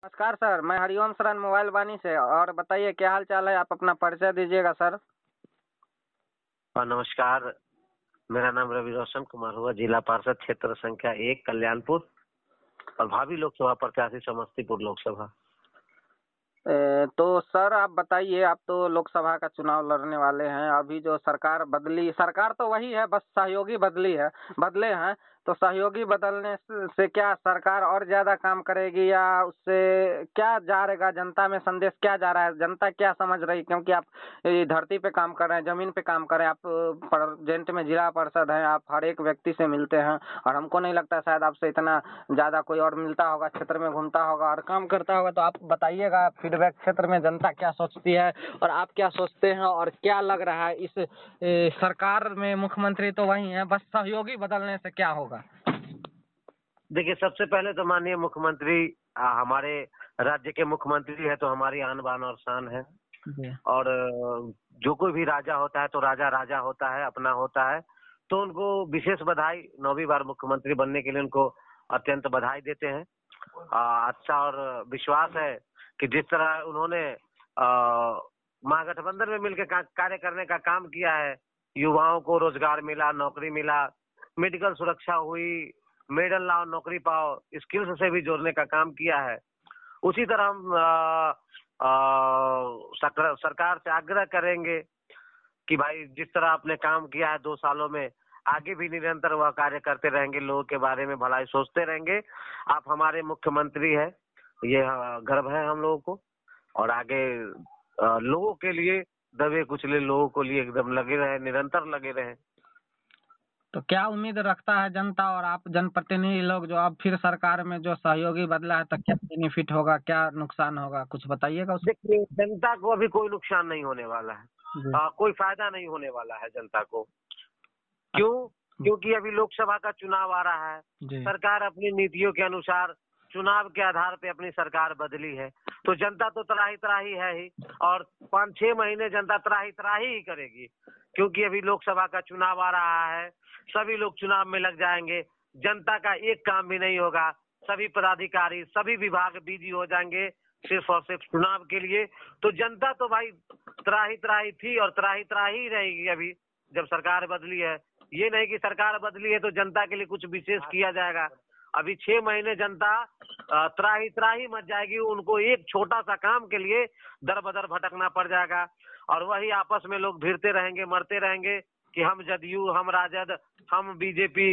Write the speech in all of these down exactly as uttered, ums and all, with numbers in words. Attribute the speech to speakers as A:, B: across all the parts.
A: नमस्कार सर, मैं हरिओम शरण मोबाइल वानी से। और बताइए क्या हाल चाल है, आप अपना परिचय दीजिएगा सर।
B: और नमस्कार, मेरा नाम रवि रोशन कुमार हुआ, जिला पार्षद क्षेत्र संख्या एक कल्याणपुर और भावी लोकसभा प्रत्याशी समस्तीपुर लोकसभा।
A: ए, तो सर आप बताइए, आप तो लोकसभा का चुनाव लड़ने वाले हैं। अभी जो सरकार बदली, सरकार तो वही है, बस सहयोगी बदली है बदले हैं। तो सहयोगी बदलने से, से क्या सरकार और ज्यादा काम करेगी या उससे क्या जा रहेगा, जनता में संदेश क्या जा रहा है, जनता क्या समझ रही? क्योंकि आप ये धरती पे काम कर रहे हैं, जमीन पे काम कर रहे हैं, आप प्रेजेंट में जिला पार्षद हैं, आप हर एक व्यक्ति से मिलते हैं और हमको नहीं लगता शायद आपसे इतना ज्यादा कोई और मिलता होगा, क्षेत्र में घूमता होगा और काम करता होगा। तो आप बताइएगा फीडबैक, क्षेत्र में जनता क्या सोचती है और आप क्या सोचते हैं और क्या लग रहा है इस ए, सरकार में मुख्यमंत्री तो वही है, बस सहयोगी बदलने से क्या होगा?
B: देखिए, सबसे पहले तो माननीय मुख्यमंत्री आ, हमारे राज्य के मुख्यमंत्री है, तो हमारी आन बान और शान है। और जो कोई भी राजा होता है तो राजा राजा होता है, अपना होता है। तो उनको विशेष बधाई, नौवीं बार मुख्यमंत्री बनने के लिए उनको अत्यंत बधाई देते हैं। आ, अच्छा और विश्वास है कि जिस तरह उन्होंने महागठबंधन में मिलकर कार्य करने का काम किया है, युवाओं को रोजगार मिला, नौकरी मिला, मेडिकल सुरक्षा हुई, मेडल लाओ नौकरी पाओ, स्किल्स से भी जोड़ने का काम किया है। उसी तरह हम आ, आ, सरकार से आग्रह करेंगे कि भाई जिस तरह आपने काम किया है दो सालों में, आगे भी निरंतर वह कार्य करते रहेंगे, लोगों के बारे में भलाई सोचते रहेंगे। आप हमारे मुख्यमंत्री हैं, ये गर्व है हम लोगों को। और आगे लोगों के लिए दबे कुचले लोगों को लिए एकदम लगे रहे, निरंतर लगे रहे।
A: तो क्या उम्मीद रखता है जनता और आप जनप्रतिनिधि लोग, जो अब फिर सरकार में जो सहयोगी बदला है, तो क्या बेनिफिट होगा, क्या नुकसान होगा, कुछ बताइएगा।
B: देखिए, जनता को अभी कोई नुकसान नहीं होने वाला है, आ, कोई फायदा नहीं होने वाला है जनता को। क्यों? क्योंकि अभी लोकसभा का चुनाव आ रहा है, सरकार अपनी नीतियों के अनुसार चुनाव के आधार पे अपनी सरकार बदली है, तो जनता तो त्राही त्राही है ही, और पाँच छह महीने जनता त्राही त्राही ही करेगी। क्योंकि अभी लोकसभा का चुनाव आ रहा है, सभी लोग चुनाव में लग जाएंगे, जनता का एक काम भी नहीं होगा, सभी पदाधिकारी सभी विभाग बिजी हो जाएंगे सिर्फ और सिर्फ चुनाव के लिए। तो जनता तो भाई त्राही त्राही थी और त्राही त्राही रहेगी अभी जब सरकार बदली है। ये नहीं कि सरकार बदली है तो जनता के लिए कुछ विशेष किया जाएगा। अभी छह महीने जनता त्राही त्राही मच जाएगी, उनको एक छोटा सा काम के लिए दर बदर भटकना पड़ जाएगा और वही आपस में लोग भिड़ते रहेंगे, मरते रहेंगे कि हम जदयू, हम राजद, हम बीजेपी,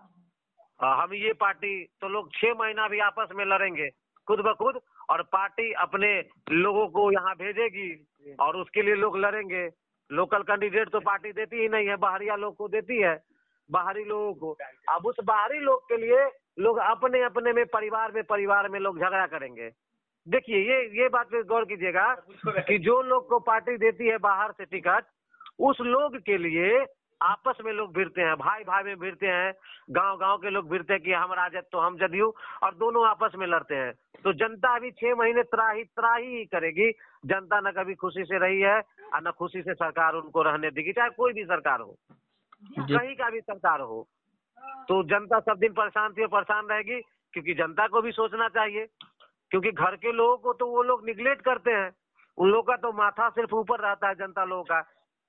B: हम ये पार्टी। तो लोग छह महीना भी आपस में लड़ेंगे खुद ब खुद, और पार्टी अपने लोगों को यहाँ भेजेगी और उसके लिए लोग लड़ेंगे। लोकल कैंडिडेट तो पार्टी देती ही नहीं है, बाहरिया लोग को देती है, बाहरी लोगों को। अब उस बाहरी लोग के लिए लोग अपने अपने में परिवार में परिवार में लोग झगड़ा करेंगे। देखिए, ये ये बात पे गौर कीजिएगा कि जो लोग को पार्टी देती है बाहर से टिकट, उस लोग के लिए आपस में लोग भिड़ते हैं, भाई भाई में भिड़ते हैं, गांव गांव के लोग भिड़ते हैं कि हम राजद तो हम जदयू, और दोनों आपस में लड़ते हैं। तो जनता अभी छह महीने त्राही त्राही ही करेगी। जनता न कभी खुशी से रही है और न खुशी से सरकार उनको रहने देगी, चाहे कोई भी सरकार हो, कहीं का भी सरकार हो। तो जनता सब दिन परेशान थी और परेशान रहेगी, क्योंकि जनता को भी सोचना चाहिए, क्योंकि घर के लोगों को तो वो लोग निगलेक्ट करते हैं, उन लोगों का तो माथा सिर्फ ऊपर रहता है जनता लोगों का।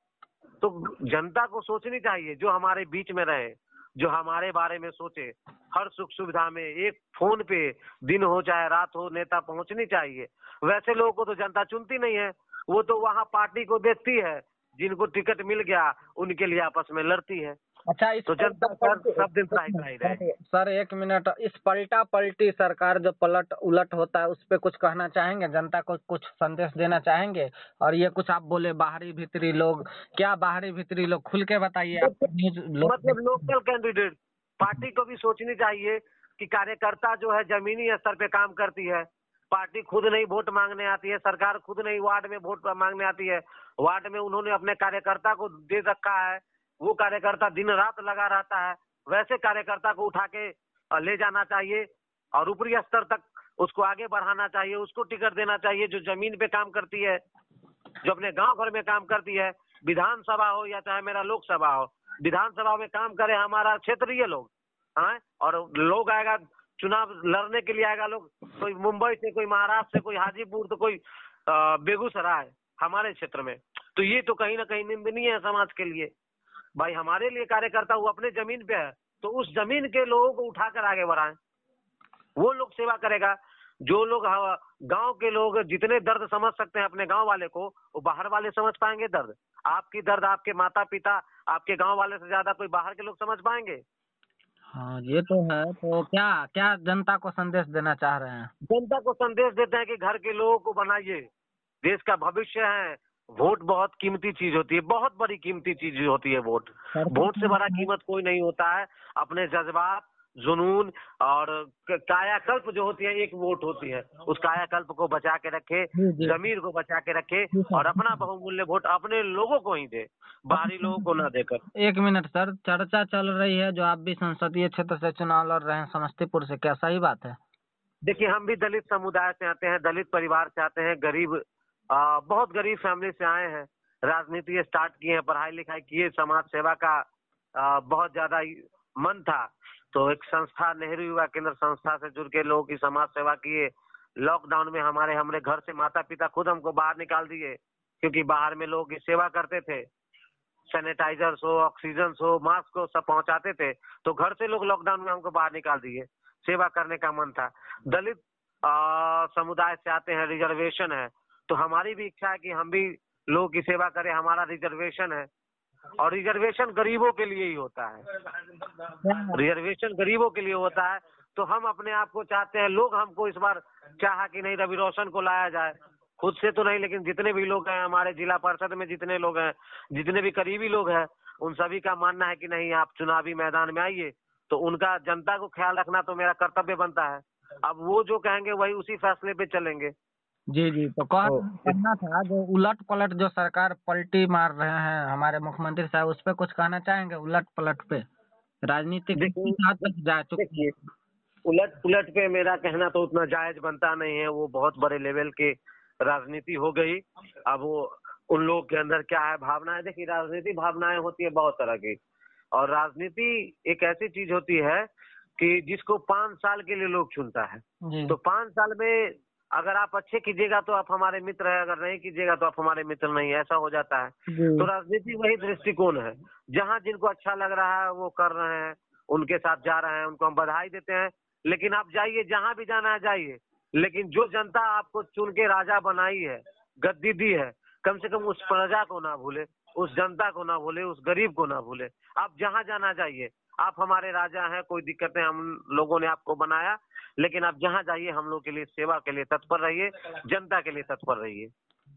B: तो जनता को सोचनी चाहिए, जो हमारे बीच में रहे, जो हमारे बारे में सोचे, हर सुख सुविधा में एक फोन पे दिन हो चाहे रात हो नेता पहुंचनी चाहिए। वैसे लोगों को तो जनता चुनती नहीं है, वो तो वहाँ पार्टी को देखती है, जिनको टिकट मिल गया उनके लिए आपस में लड़ती है।
A: अच्छा, इस
B: तो जनता सर सब दिन त्राही त्राही रहे।
A: सर एक मिनट, इस पलटा पलटी सरकार जो पलट उलट होता है उस पे कुछ कहना चाहेंगे, जनता को कुछ संदेश देना चाहेंगे? और ये कुछ आप बोले बाहरी भीतरी लोग, क्या बाहरी भीतरी लोग खुल के बताइए।
B: मतलब लोकल कैंडिडेट पार्टी को भी सोचनी चाहिए कि कार्यकर्ता जो है जमीनी स्तर पे काम करती है, पार्टी खुद नहीं वोट मांगने आती है, सरकार खुद नहीं वार्ड में वोट मांगने आती है, वार्ड में उन्होंने अपने कार्यकर्ता को दे रखा है, वो कार्यकर्ता दिन रात लगा रहता है। वैसे कार्यकर्ता को उठा के ले जाना चाहिए और ऊपरी स्तर तक उसको आगे बढ़ाना चाहिए, उसको टिकट देना चाहिए जो जमीन पे काम करती है, जो अपने गांव भर में काम करती है। विधानसभा हो या चाहे मेरा लोकसभा हो, विधानसभा में काम करे हमारा क्षेत्रीय लोग, हाँ, और लोग आएगा चुनाव लड़ने के लिए आएगा लोग, कोई मुंबई से, कोई महाराष्ट्र से, कोई हाजीपुर, तो कोई बेगूसराय हमारे क्षेत्र में। तो ये तो कहीं ना कहीं निंदनीय है समाज के लिए। भाई हमारे लिए कार्यकर्ता वो अपने जमीन पे है, तो उस जमीन के लोगों को उठाकर आगे बढ़ाएं, वो लोग सेवा करेगा। जो लोग गांव के लोग जितने दर्द समझ सकते हैं अपने गांव वाले को, वो बाहर वाले समझ पाएंगे दर्द। आपकी दर्द आपके माता पिता, आपके गांव वाले से ज्यादा कोई बाहर के लोग समझ पाएंगे?
A: हाँ ये तो है। तो क्या क्या जनता को संदेश देना चाह रहे हैं?
B: जनता को संदेश देते हैं कि घर के लोगों को बनाइए, देश का भविष्य है। वोट बहुत कीमती चीज होती है, बहुत बड़ी कीमती चीज होती है वोट। वोट से बड़ा कीमत कोई नहीं होता है। अपने जज्बात, जुनून और कायाकल्प जो होती है, एक वोट होती है, उस कायाकल्प को बचा के रखे, जमीर को बचा के रखे और अपना बहुमूल्य वोट अपने लोगों को ही दे, बाहरी लोगों को ना देकर।
A: एक मिनट सर, चर्चा चल रही है जो आप भी संसदीय क्षेत्र से चुनाव लड़ रहे हैं समस्तीपुर से, क्या सही बात है?
B: देखिए, हम भी दलित समुदाय से आते हैं, दलित परिवार से आते हैं, गरीब आ, बहुत गरीब फैमिली से आए हैं। राजनीति स्टार्ट किए हैं, पढ़ाई लिखाई किए, समाज सेवा का आ, बहुत ज्यादा मन था। तो एक संस्था, नेहरू युवा केंद्र संस्था से जुड़ के लोगों की समाज सेवा किए। लॉकडाउन में हमारे हमारे घर से माता पिता खुद हमको बाहर निकाल दिए, क्योंकि बाहर में लोगों की सेवा करते थे, सैनिटाइजर हो, ऑक्सीजन हो, मास्क हो, सब पहुंचाते थे। तो घर से लोग लॉकडाउन में हमको बाहर निकाल दिए, सेवा करने का मन था। दलित समुदाय से आते हैं, रिजर्वेशन है, तो हमारी भी इच्छा है कि हम भी लोगों की सेवा करें। हमारा रिजर्वेशन है और रिजर्वेशन गरीबों के लिए ही होता है, रिजर्वेशन गरीबों के लिए होता है। तो हम अपने आप को चाहते हैं, लोग हमको इस बार चाहा कि नहीं रवि रोशन को लाया जाए, खुद से तो नहीं, लेकिन जितने भी लोग हैं हमारे जिला परिषद में, जितने लोग हैं, जितने भी करीबी लोग हैं, उन सभी का मानना है कि नहीं, आप चुनावी मैदान में आइए। तो उनका जनता को ख्याल रखना तो मेरा कर्तव्य बनता है। अब वो जो कहेंगे वही उसी फैसले पे चलेंगे।
A: जी जी, तो कहना था जो उलट पलट जो सरकार पलटी मार रहे हैं हमारे मुख्यमंत्री साहब, उस पर कुछ कहना चाहेंगे? उलट पलट पे राजनीतिक जा चुकी है।
B: उलट पुलट पे मेरा कहना तो उतना जायज बनता नहीं है, वो बहुत बड़े लेवल की राजनीति हो गई। अब वो उन लोगों के अंदर क्या है, भावनाएं, देखिए राजनीति भावनाएं होती है बहुत तरह की, और राजनीति एक ऐसी चीज होती है कि जिसको पांच साल के लिए लोग चुनता है। तो पांच साल में अगर आप अच्छे कीजिएगा तो आप हमारे मित्र है, अगर नहीं कीजिएगा तो आप हमारे मित्र नहीं, ऐसा हो जाता है। तो राजनीति वही दृष्टिकोण है, जहाँ जिनको अच्छा लग रहा है वो कर रहे हैं, उनके साथ जा रहे हैं, उनको हम बधाई देते हैं। लेकिन आप जाइए, जहाँ भी जाना है जाइए, लेकिन जो जनता आपको चुन के राजा बनाई है, गद्दी दी है, कम से कम उस प्रजा को ना भूले, उस जनता को ना भूले, उस गरीब को ना भूले। आप जहाँ जाना जाइए, आप हमारे राजा हैं, कोई दिक्कत नहीं, हम लोगों ने आपको बनाया, लेकिन आप जहाँ जाइए हम लोग के लिए सेवा के लिए तत्पर रहिए, जनता के लिए तत्पर रहिए।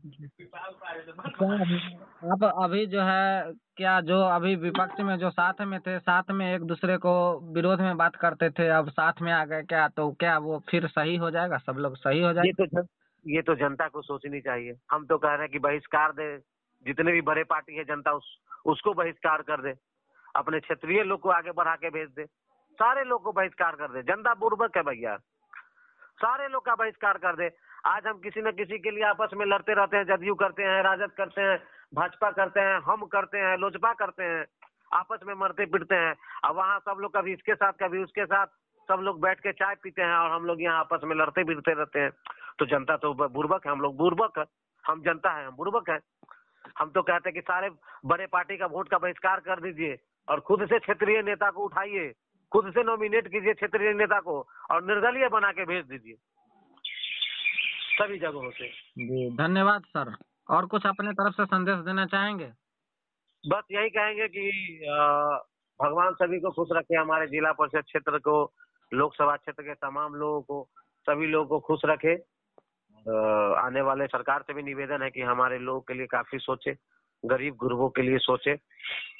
A: आप अभी जो है, क्या जो अभी विपक्ष में जो साथ में थे, साथ में एक दूसरे को विरोध में बात करते थे, अब साथ में आ गए क्या? तो क्या वो फिर सही हो जाएगा, सब लोग सही हो जाएगा?
B: ये तो ये तो जनता को सोचनी चाहिए। हम तो कह रहे हैं कि बहिष्कार दे, जितने भी बड़े पार्टी है जनता उस उसको बहिष्कार कर दे, अपने क्षेत्रीय लोग को आगे बढ़ा के भेज दे, सारे लोग को बहिष्कार कर दे। जनता बुर्बक है भैया, सारे लोग का बहिष्कार कर दे। आज हम किसी न किसी के लिए आपस में लड़ते रहते हैं, जदयू करते हैं, राजद करते हैं, भाजपा करते हैं, हम करते हैं, लोजपा करते हैं, आपस में मरते पिटते हैं। अब वहाँ सब लोग कभी इसके साथ कभी उसके साथ, सब लोग बैठ के चाय पीते हैं और हम लोग यहाँ आपस में लड़ते पिटते रहते हैं। तो जनता तो बुर्बक है, हम लोग बुर्बक है, हम जनता है, हम बुर्बक है। हम तो कहते हैं कि सारे बड़े पार्टी का वोट का बहिष्कार कर दीजिए और खुद से क्षेत्रीय नेता को उठाइए, खुद से नॉमिनेट कीजिए क्षेत्रीय नेता को और निर्दलीय बना के भेज दीजिए सभी जगहों से।
A: जी धन्यवाद सर। और कुछ अपने तरफ से संदेश देना चाहेंगे?
B: बस यही कहेंगे कि भगवान सभी को खुश रखे, हमारे जिला परिषद क्षेत्र को, लोकसभा क्षेत्र के तमाम लोगों को, सभी लोगों को खुश रखे। आने वाले सरकार से भी निवेदन है कि हमारे लोगों के लिए काफी सोचे, गरीब गुरबों के लिए सोचे।